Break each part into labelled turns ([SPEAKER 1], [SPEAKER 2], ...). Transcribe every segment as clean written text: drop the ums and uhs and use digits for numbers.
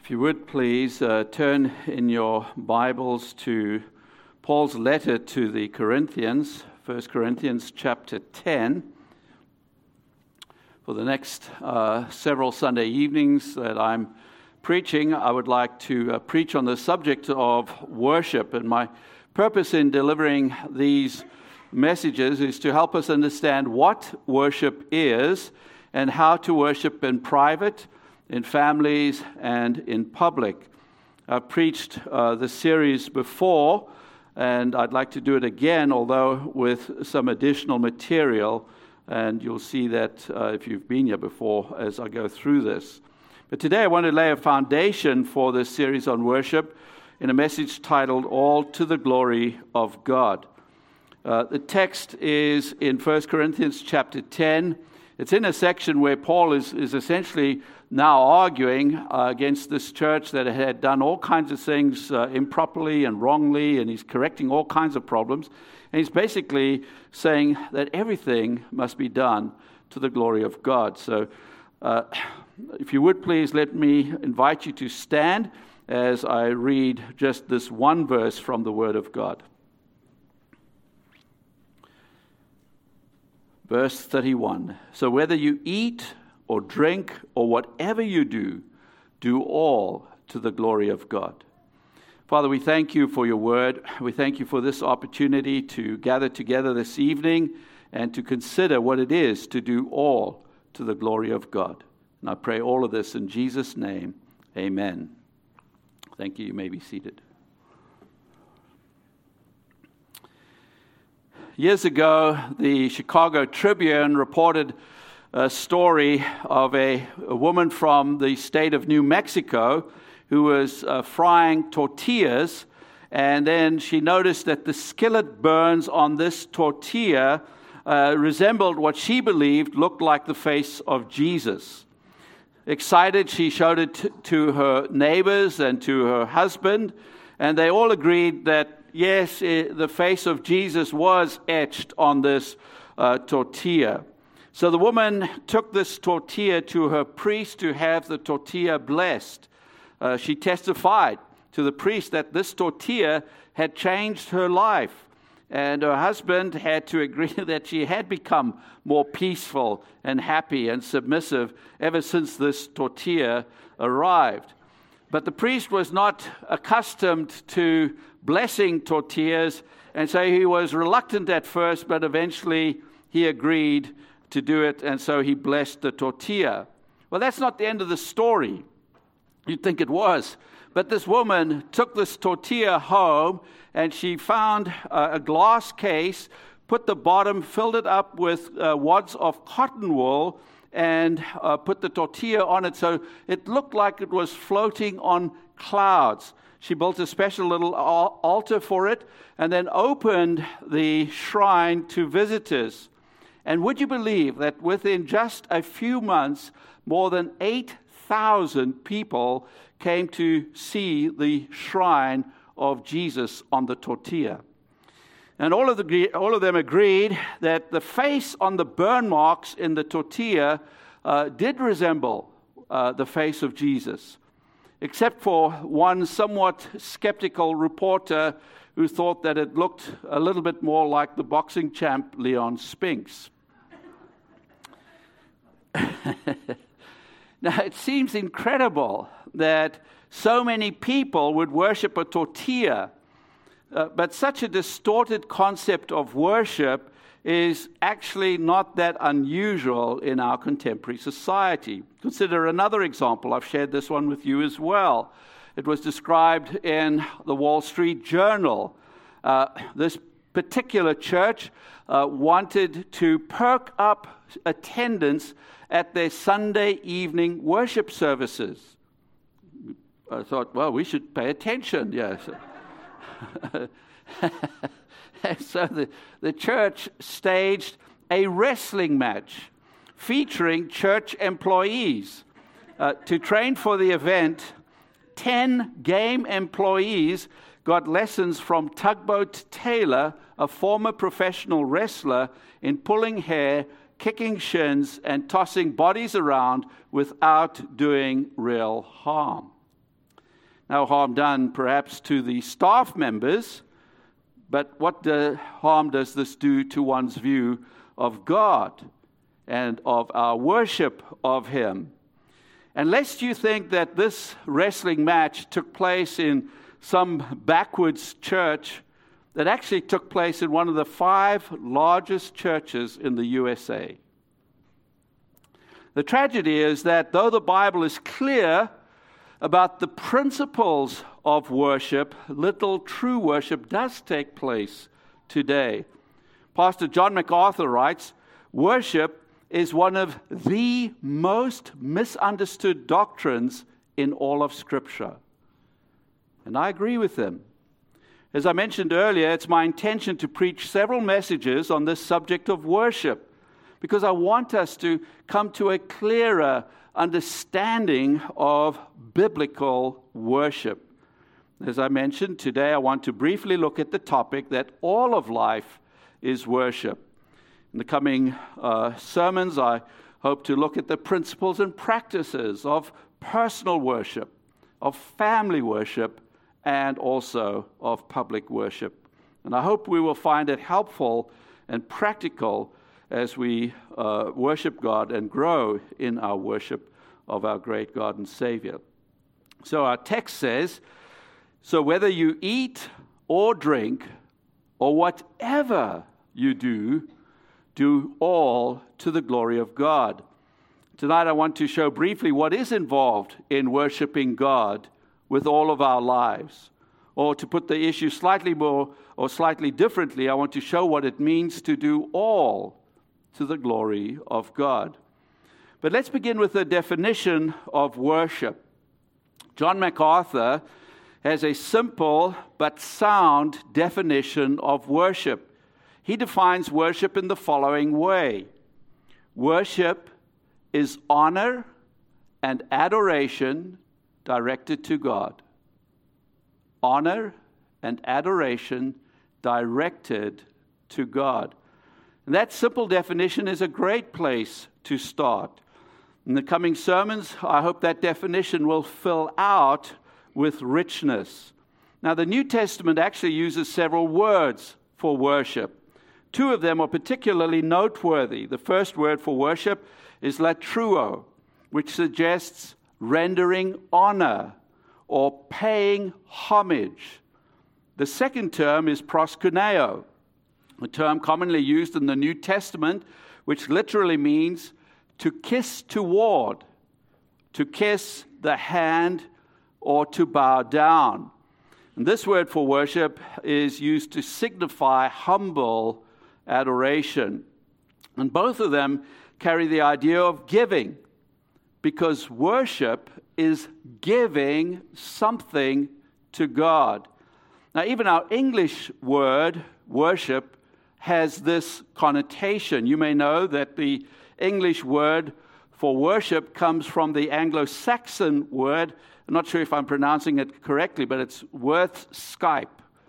[SPEAKER 1] If you would please turn in your Bibles to Paul's letter to the Corinthians, 1 Corinthians chapter 10. For the next several Sunday evenings that I'm preaching, I would like to preach on the subject of worship. And my purpose in delivering these messages is to help us understand what worship is and how to worship in private, in families, and in public. I've preached this series before, and I'd like to do it again, although with some additional material, and you'll see that if you've been here before as I go through this. But today I want to lay a foundation for this series on worship in a message titled, All to the Glory of God. The text is in 1 Corinthians chapter 10. It's in a section where Paul is essentially now arguing against this church that had done all kinds of things improperly and wrongly, and he's correcting all kinds of problems. And he's basically saying that everything must be done to the glory of God. So if you would please let me invite you to stand as I read just this one verse from the Word of God. Verse 31, so whether you eat or drink or whatever you do, do all to the glory of God. Father, we thank you for your word. We thank you for this opportunity to gather together this evening and to consider what it is to do all to the glory of God. And I pray all of this in Jesus' name. Amen. Thank you. You may be seated. Years ago, the Chicago Tribune reported a story of a woman from the state of New Mexico who was frying tortillas, and then she noticed that the skillet burns on this tortilla resembled what she believed looked like the face of Jesus. Excited, she showed it to her neighbors and to her husband, and they all agreed that yes, the face of Jesus was etched on this tortilla. So the woman took this tortilla to her priest to have the tortilla blessed. She testified to the priest that this tortilla had changed her life. And her husband had to agree that she had become more peaceful and happy and submissive ever since this tortilla arrived. But the priest was not accustomed to blessing tortillas, and so he was reluctant at first, but eventually he agreed to do it, and so he blessed the tortilla. Well, that's not the end of the story. You'd think it was. But this woman took this tortilla home, and she found a glass case, put the bottom, filled it up with wads of cotton wool, and put the tortilla on it so it looked like it was floating on clouds. She built a special little altar for it and then opened the shrine to visitors. And would you believe that within just a few months, more than 8,000 people came to see the shrine of Jesus on the tortilla? And all of them agreed that the face on the burn marks in the tortilla did resemble the face of Jesus, except for one somewhat skeptical reporter who thought that it looked a little bit more like the boxing champ Leon Spinks. Now, it seems incredible that so many people would worship a tortilla, but such a distorted concept of worship is actually not that unusual in our contemporary society. Consider another example. I've shared this one with you as well. It was described in the Wall Street Journal. This particular church wanted to perk up attendance at their Sunday evening worship services. I thought, well, we should pay attention, yes. So the church staged a wrestling match featuring church employees. To train for the event, 10 game employees got lessons from Tugboat Taylor, a former professional wrestler, in pulling hair, kicking shins, and tossing bodies around without doing real harm. No harm done perhaps to the staff members, but what harm does this do to one's view of God and of our worship of Him? And lest you think that this wrestling match took place in some backwards church, that actually took place in one of the 5 largest churches in the USA. The tragedy is that though the Bible is clear about the principles of worship, little true worship does take place today. Pastor John MacArthur writes, worship is one of the most misunderstood doctrines in all of Scripture. And I agree with him. As I mentioned earlier, it's my intention to preach several messages on this subject of worship, because I want us to come to a clearer understanding of biblical worship. As I mentioned, today I want to briefly look at the topic that all of life is worship. In the coming sermons, I hope to look at the principles and practices of personal worship, of family worship, and also of public worship. And I hope we will find it helpful and practical as we worship God and grow in our worship of our great God and Savior. So our text says, so whether you eat or drink or whatever you do, do all to the glory of God. Tonight I want to show briefly what is involved in worshiping God with all of our lives. Or to put the issue slightly more or slightly differently, I want to show what it means to do all to the glory of God. But let's begin with the definition of worship. John MacArthur has a simple but sound definition of worship. He defines worship in the following way. Worship is honor and adoration directed to God. Honor and adoration directed to God. And that simple definition is a great place to start. In the coming sermons, I hope that definition will fill out with richness. Now, the New Testament actually uses several words for worship. 2 of them are particularly noteworthy. The first word for worship is latruo, which suggests rendering honor or paying homage. The second term is proskuneo, a term commonly used in the New Testament, which literally means to kiss toward, to kiss the hand, or to bow down. And this word for worship is used to signify humble adoration. And both of them carry the idea of giving, because worship is giving something to God. Now, even our English word, worship, has this connotation. You may know that the English word for worship comes from the Anglo-Saxon word. I'm not sure if I'm pronouncing it correctly, but it's worthscipe,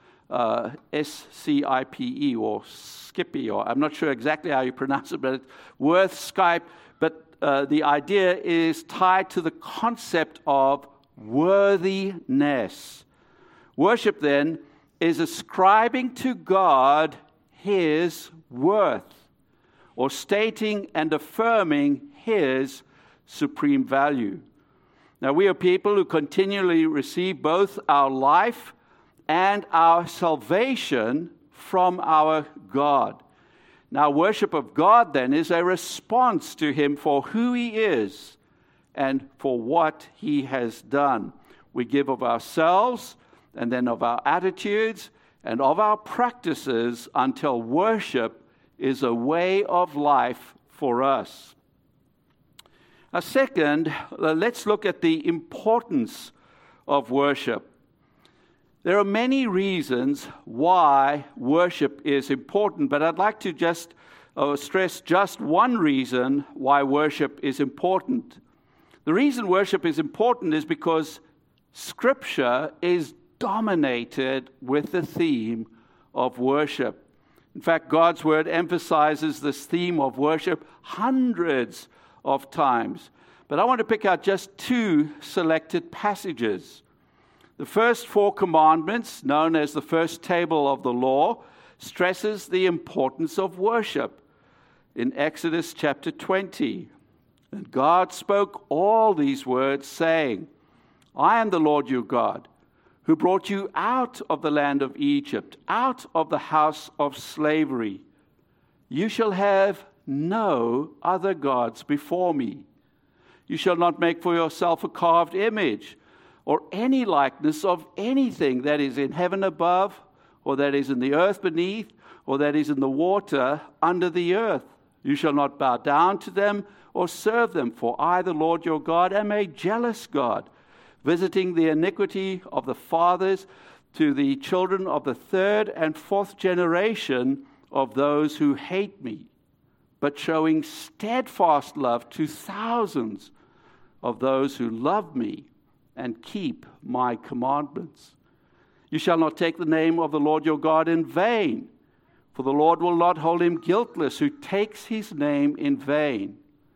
[SPEAKER 1] S-C-I-P-E, or Skippy, or I'm not sure exactly how you pronounce it, but it's worthscipe. But the idea is tied to the concept of worthiness. Worship, then, is ascribing to God His worth, or stating and affirming His supreme value. Now, we are people who continually receive both our life and our salvation from our God. Now, worship of God, then, is a response to Him for who He is and for what He has done. We give of ourselves and then of our attitudes and of our practices until worship is a way of life for us. Now, second, let's look at the importance of worship. There are many reasons why worship is important, but I'd like to just stress just one reason why worship is important. The reason worship is important is because Scripture is dominated with the theme of worship. In fact, God's Word emphasizes this theme of worship hundreds of times. But I want to pick out just 2 selected passages. The first 4 commandments, known as the first table of the law, stresses the importance of worship. In Exodus chapter 20, and God spoke all these words, saying, I am the Lord your God, who brought you out of the land of Egypt, out of the house of slavery. You shall have no other gods before me. You shall not make for yourself a carved image, or any likeness of anything that is in heaven above, or that is in the earth beneath, or that is in the water under the earth. You shall not bow down to them or serve them, for I, the Lord your God, am a jealous God, visiting the iniquity of the fathers to the children of the 3rd and 4th generation of those who hate me, but showing steadfast love to thousands of those who love me and keep my commandments. You shall not take the name of the Lord your God in vain, for the Lord will not hold him guiltless who takes his name in vain.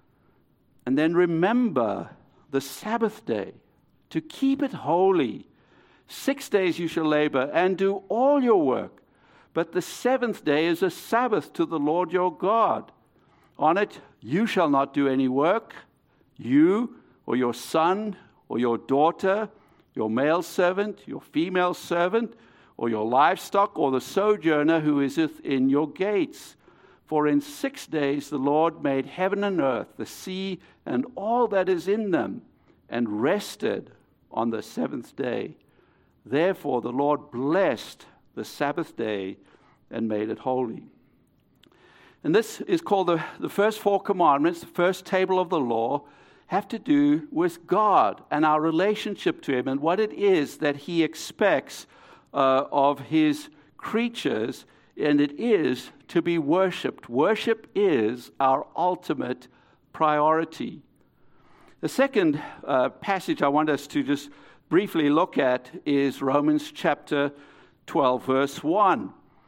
[SPEAKER 1] And then remember the Sabbath day, to keep it holy. 6 days you shall labor and do all your work, but the 7th day is a Sabbath to the Lord your God. On it you shall not do any work, you or your son or your daughter, your male servant, your female servant, or your livestock, or the sojourner who is in your gates. For in 6 days the Lord made heaven and earth, the sea, and all that is in them, and rested on the 7th day. Therefore the Lord blessed the Sabbath day and made it holy. And this is called the first 4 commandments, the first table of the law, have to do with God and our relationship to him and what it is that he expects of his creatures, and it is to be worshipped. Worship is our ultimate priority. The second passage I want us to just briefly look at is Romans chapter 12, verse 1.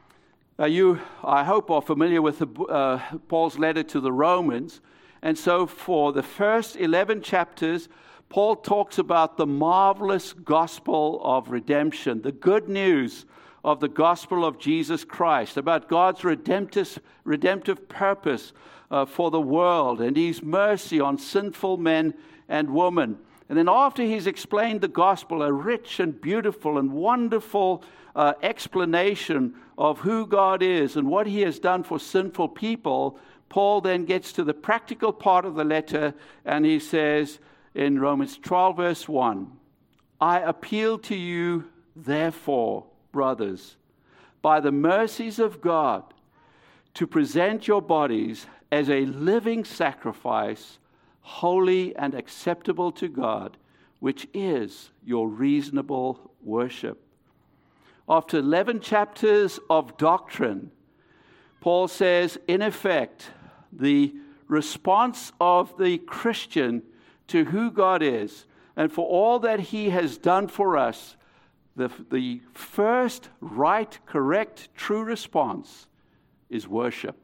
[SPEAKER 1] You, I hope, are familiar with Paul's letter to the Romans. And so for the first 11 chapters, Paul talks about the marvelous gospel of redemption, the good news of the gospel of Jesus Christ, about God's redemptive purpose for the world and his mercy on sinful men and women. And then after he's explained the gospel, a rich and beautiful and wonderful explanation of who God is and what he has done for sinful people, Paul then gets to the practical part of the letter, and he says in Romans 12, verse 1, I appeal to you, therefore, brothers, by the mercies of God, to present your bodies as a living sacrifice, holy and acceptable to God, which is your reasonable worship. After 11 chapters of doctrine, Paul says, in effect, the response of the Christian to who God is and for all that he has done for us, the first right, correct, true response is worship.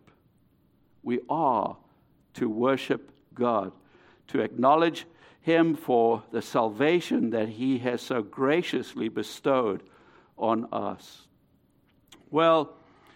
[SPEAKER 1] We are to worship God, to acknowledge him for the salvation that he has so graciously bestowed on us. Well,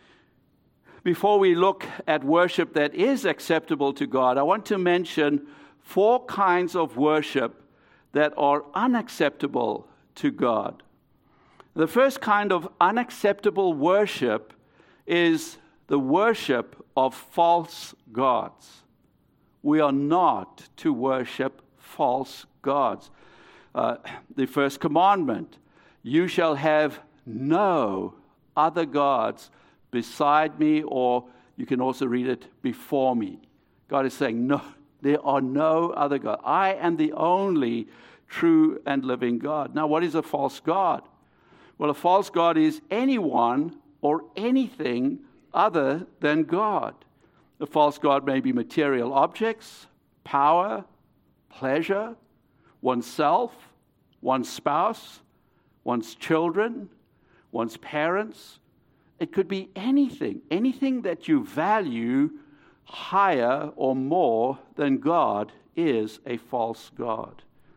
[SPEAKER 1] before we look at worship that is acceptable to God, I want to mention 4 kinds of worship that are unacceptable to God. The first kind of unacceptable worship is the worship of false gods. We are not to worship false gods. The first commandment, you shall have no other gods beside me, or you can also read it, before me. God is saying, no, there are no other gods. I am the only true and living God. Now, what is a false god? Well, a false god is anyone or anything other than God. A false god may be material objects, power, pleasure, oneself, one's spouse, one's children, one's parents. It could be anything that you value higher or more than God is a false god.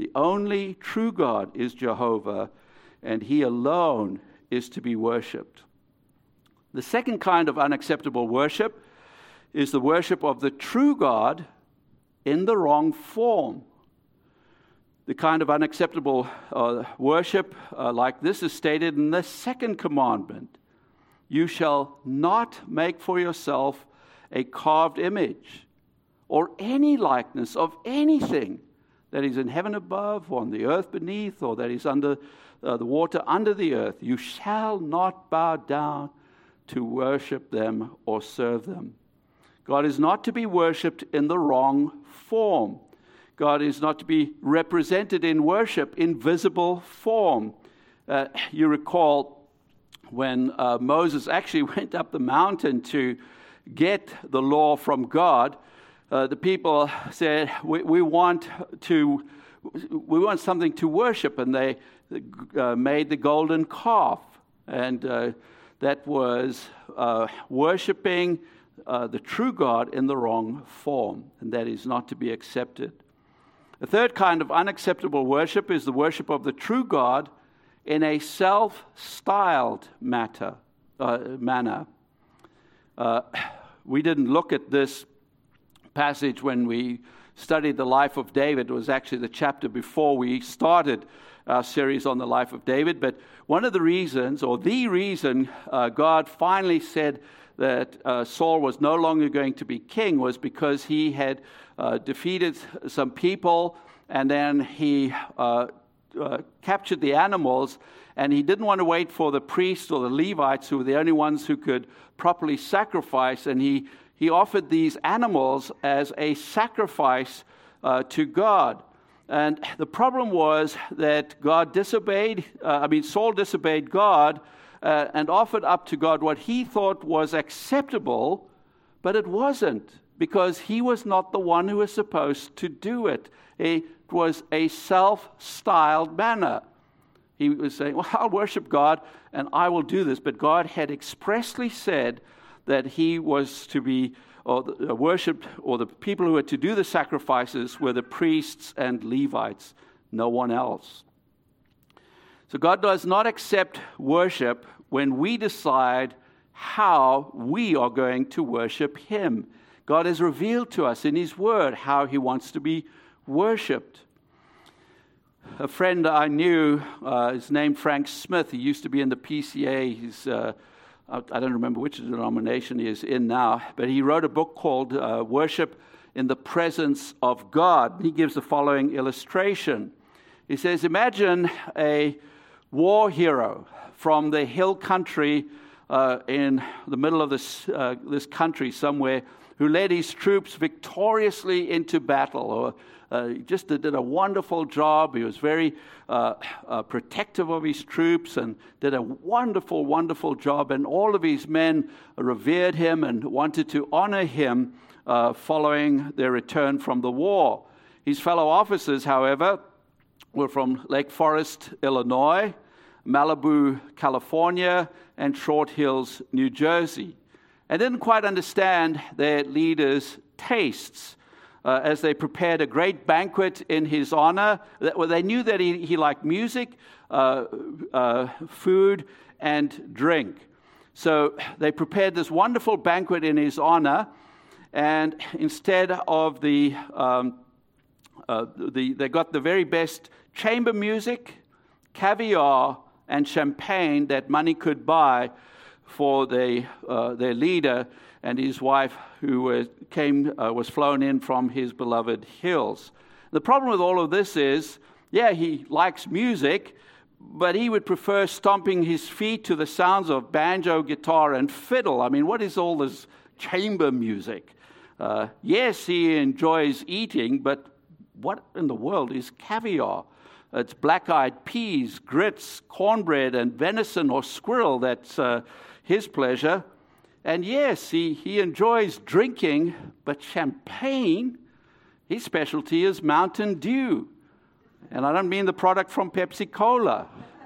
[SPEAKER 1] The only true God is Jehovah, and He alone is to be worshipped. The second kind of unacceptable worship is the worship of the true God in the wrong form. The kind of unacceptable worship like this is stated in the second commandment. You shall not make for yourself a carved image or any likeness of anything that is in heaven above, or on the earth beneath, or that is under the water under the earth. You shall not bow down to worship them or serve them. God is not to be worshipped in the wrong form. God is not to be represented in worship in visible form. You recall when Moses actually went up the mountain to get the law from God, the people said, we want something to worship, and they made the golden calf, and that was worshiping the true God in the wrong form, and that is not to be accepted. The third kind of unacceptable worship is the worship of the true God in a self-styled manner. We didn't look at this passage when we studied the life of David. It was actually the chapter before we started our series on the life of David. But one of the reasons, or the reason, God finally said that Saul was no longer going to be king was because he had defeated some people, and then he captured the animals, and he didn't want to wait for the priests or the Levites, who were the only ones who could properly sacrifice, and he offered these animals as a sacrifice to God. And the problem was that Saul disobeyed God and offered up to God what he thought was acceptable, but it wasn't, because he was not the one who was supposed to do it. It was a self-styled manner. He was saying, well, I'll worship God and I will do this. But God had expressly said that he was to be worshipped, or the people who were to do the sacrifices were the priests and Levites, no one else. So God does not accept worship when we decide how we are going to worship Him. God has revealed to us in His Word how He wants to be worshipped. A friend I knew is named Frank Smith. He used to be in the PCA. He's I don't remember which denomination he is in now, but he wrote a book called Worship in the Presence of God. He gives the following illustration. He says, imagine a war hero from the hill country in the middle of this country somewhere, who led his troops victoriously into battle, or just did a wonderful job. He was very protective of his troops and did a wonderful, wonderful job. And all of his men revered him and wanted to honor him following their return from the war. His fellow officers, however, were from Lake Forest, Illinois, Malibu, California, and Short Hills, New Jersey, and didn't quite understand their leader's tastes. As they prepared a great banquet in his honor, they knew that he liked music, food, and drink. So they prepared this wonderful banquet in his honor, and instead of they got the very best chamber music, caviar, and champagne that money could buy for their leader and his wife, who was flown in from his beloved hills. The problem with all of this is, he likes music, but he would prefer stomping his feet to the sounds of banjo, guitar, and fiddle. I mean, what is all this chamber music? Yes, he enjoys eating, but what in the world is caviar? It's black-eyed peas, grits, cornbread, and venison or squirrel. That's his pleasure. And yes, he enjoys drinking, but champagne, his specialty is Mountain Dew. And I don't mean the product from Pepsi Cola.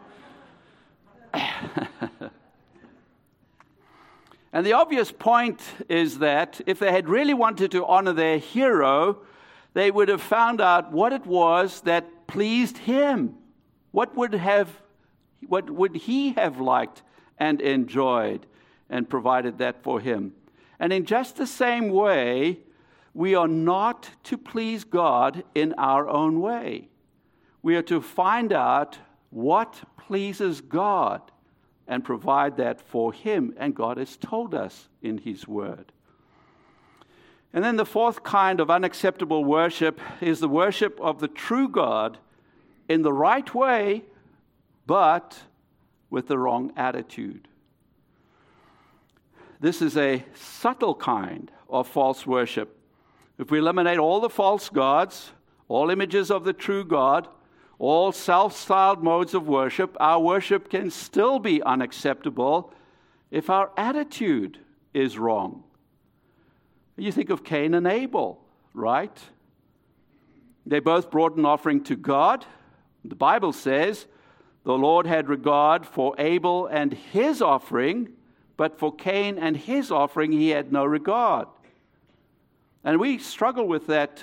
[SPEAKER 1] And the obvious point is that if they had really wanted to honor their hero, they would have found out what it was that that pleased him? What would he have liked and enjoyed and provided that for him? And in just the same way, we are not to please God in our own way. We are to find out what pleases God and provide that for him. And God has told us in his word. And then the fourth kind of unacceptable worship is the worship of the true God in the right way, but with the wrong attitude. This is a subtle kind of false worship. If we eliminate all the false gods, all images of the true God, all self-styled modes of worship, our worship can still be unacceptable if our attitude is wrong. You think of Cain and Abel, right? They both brought an offering to God. The Bible says the Lord had regard for Abel and his offering, but for Cain and his offering he had no regard. And we struggle with that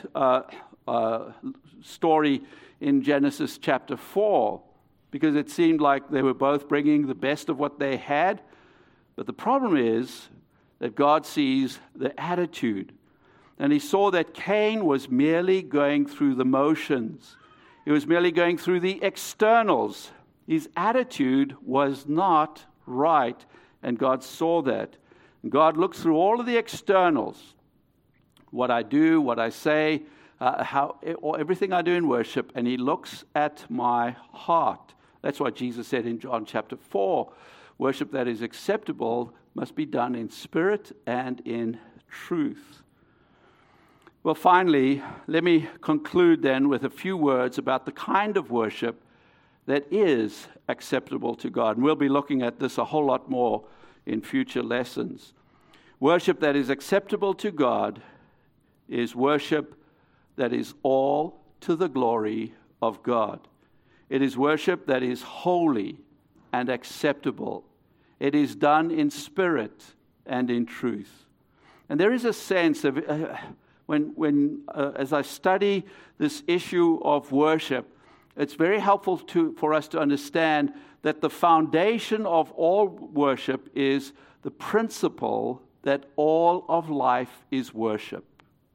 [SPEAKER 1] story in Genesis chapter 4, because it seemed like they were both bringing the best of what they had. But the problem is that God sees the attitude. And he saw that Cain was merely going through the motions. He was merely going through the externals. His attitude was not right, and God saw that. And God looks through all of the externals, what I do, what I say, everything I do in worship, and he looks at my heart. That's why Jesus said in John chapter 4, worship that is acceptable must be done in spirit and in truth. Well, finally, let me conclude then with a few words about the kind of worship that is acceptable to God. And we'll be looking at this a whole lot more in future lessons. Worship that is acceptable to God is worship that is all to the glory of God. It is worship that is holy and acceptable. It is done in spirit and in truth. And there is a sense of, as I study this issue of worship, it's very helpful for us to understand that the foundation of all worship is the principle that all of life is worship.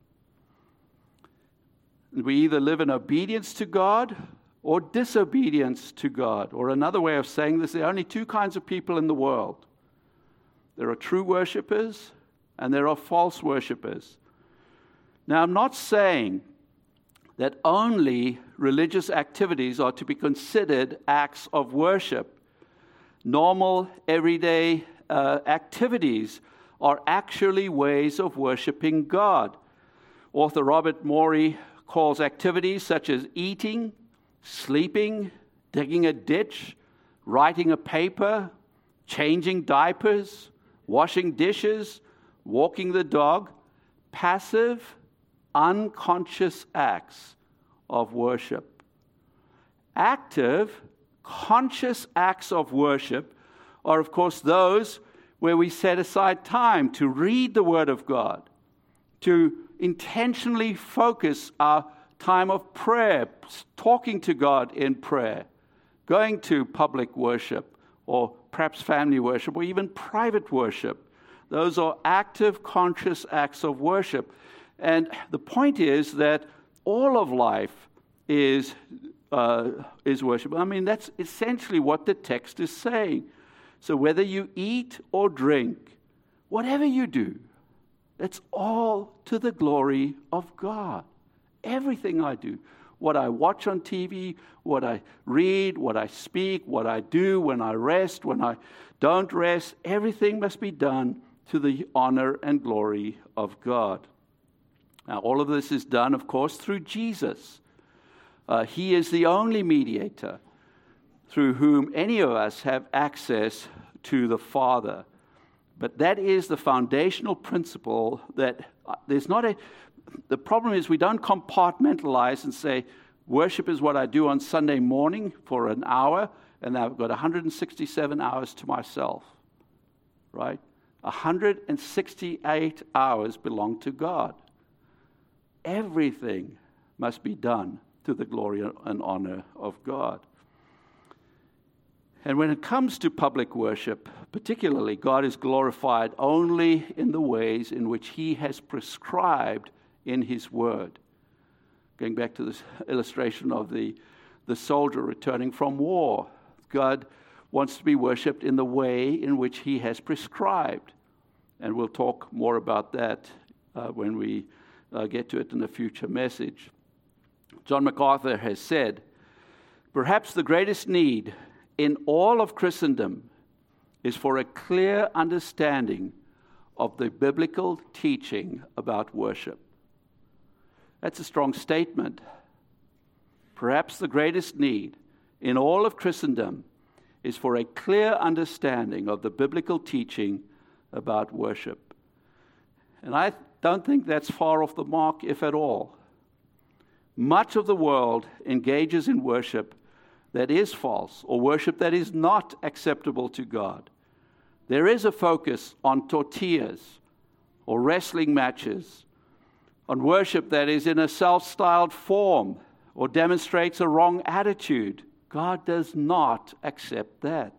[SPEAKER 1] We either live in obedience to God or disobedience to God. Or another way of saying this, there are only two kinds of people in the world. There are true worshipers and there are false worshipers. Now, I'm not saying that only religious activities are to be considered acts of worship. Normal, everyday activities are actually ways of worshiping God. Author Robert Morey calls activities such as eating, sleeping, digging a ditch, writing a paper, changing diapers, washing dishes, walking the dog, passive, unconscious acts of worship. Active, conscious acts of worship are, of course, those where we set aside time to read the Word of God, to intentionally focus our time of prayer, talking to God in prayer, going to public worship, or perhaps family worship, or even private worship. Those are active, conscious acts of worship. And the point is that all of life is worship. I mean, that's essentially what the text is saying. So whether you eat or drink, whatever you do, that's all to the glory of God. Everything I do, what I watch on TV, what I read, what I speak, what I do, when I rest, when I don't rest, everything must be done to the honor and glory of God. Now, all of this is done, of course, through Jesus. He is the only mediator through whom any of us have access to the Father. But that is the foundational principle that there's not a... The problem is we don't compartmentalize and say, worship is what I do on Sunday morning for an hour, and I've got 167 hours to myself, right? 168 hours belong to God. Everything must be done to the glory and honor of God. And when it comes to public worship, particularly, God is glorified only in the ways in which He has prescribed in His Word. Going back to this illustration of the soldier returning from war, God wants to be worshipped in the way in which He has prescribed. And we'll talk more about that when we get to it in a future message. John MacArthur has said, perhaps the greatest need in all of Christendom is for a clear understanding of the biblical teaching about worship. That's a strong statement. Perhaps the greatest need in all of Christendom is for a clear understanding of the biblical teaching about worship. And I don't think that's far off the mark, if at all. Much of the world engages in worship that is false, or worship that is not acceptable to God. There is a focus on tortillas or wrestling matches, on worship that is in a self-styled form or demonstrates a wrong attitude. God does not accept that.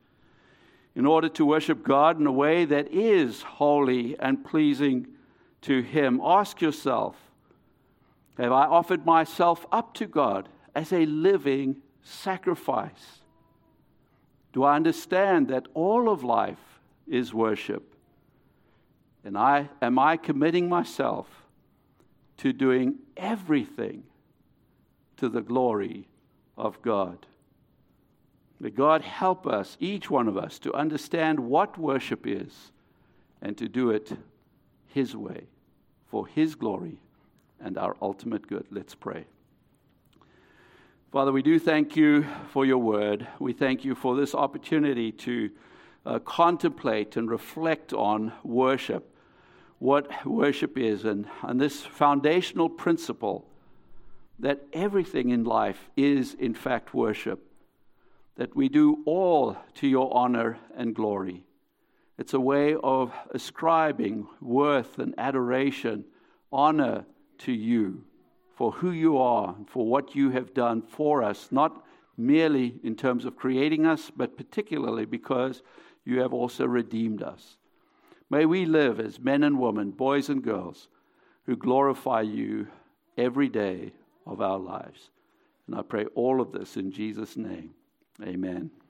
[SPEAKER 1] In order to worship God in a way that is holy and pleasing to Him, ask yourself, have I offered myself up to God as a living sacrifice? Do I understand that all of life is worship? And am I committing myself to doing everything to the glory of God? May God help us, each one of us, to understand what worship is and to do it His way, for His glory and our ultimate good. Let's pray. Father, we do thank You for Your word. We thank You for this opportunity to contemplate and reflect on worship, what worship is, and this foundational principle that everything in life is, in fact, worship, that we do all to Your honor and glory. It's a way of ascribing worth and adoration, honor to You, for who You are, for what You have done for us, not merely in terms of creating us, but particularly because You have also redeemed us. May we live as men and women, boys and girls, who glorify You every day of our lives. And I pray all of this in Jesus' name. Amen.